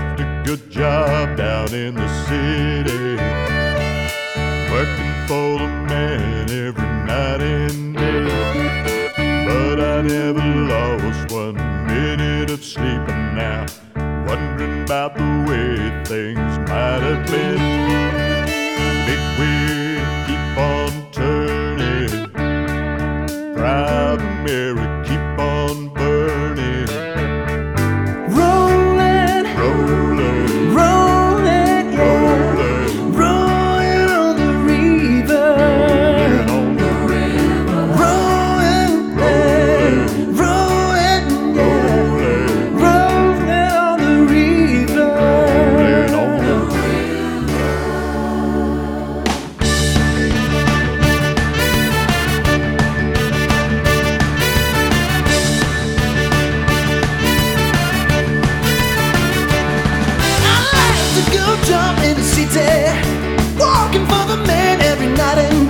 left a good job down in the city, working for the man every night and day. But I never lost 1 minute of sleeping now, wondering about the way things might have been. Big wheel keep on turning, proud Mary keep on burning. Rolling, Rolling, rolling, yeah. rolling, Rolling on the river. rolling on the river. Rolling, Rolling, rolling, yeah. rolling, Rolling on the river. rolling on the I like to go jump in the city, walking for the man every night and